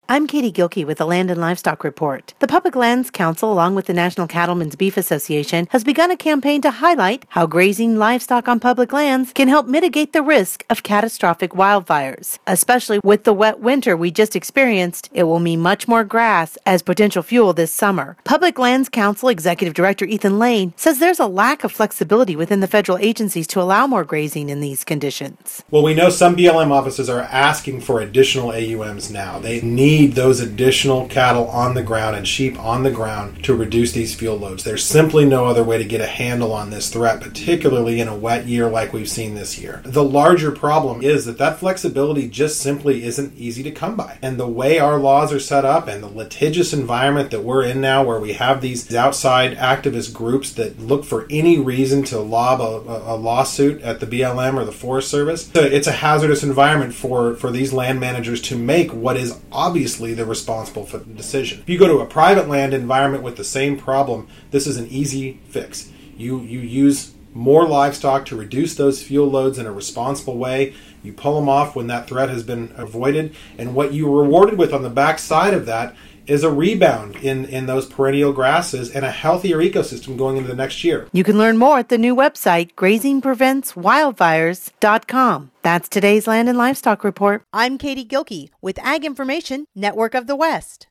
I'm Katie Gilkey with the Land and Livestock Report. The Public Lands Council, along with the National Cattlemen's Beef Association, has begun a campaign to highlight how grazing livestock on public lands can help mitigate the risk of catastrophic wildfires. Especially with the wet winter we just experienced, it will mean much more grass as potential fuel this summer. Public Lands Council Executive Director Ethan Lane says there's a lack of flexibility within the federal agencies to allow more grazing in these conditions. Well, we know some BLM offices are asking for additional AUMs now. They need those additional cattle on the ground and sheep on the ground to reduce these fuel loads. There's simply no other way to get a handle on this threat, particularly in a wet year like we've seen this year. The larger problem is that flexibility just simply isn't easy to come by. And the way our laws are set up and the litigious environment that we're in now, where we have these outside activist groups that look for any reason to lob a lawsuit at the BLM or the Forest Service, it's a hazardous environment for these land managers to make what is obviously the responsible for the decision. If you go to a private land environment with the same problem, this is an easy fix. You use more livestock to reduce those fuel loads in a responsible way. You pull them off when that threat has been avoided, and what you're rewarded with on the back side of that is a rebound in those perennial grasses and a healthier ecosystem going into the next year. You can learn more at the new website, grazingpreventswildfires.com. That's today's Land and Livestock Report. I'm Katie Gilkey with Ag Information Network of the West.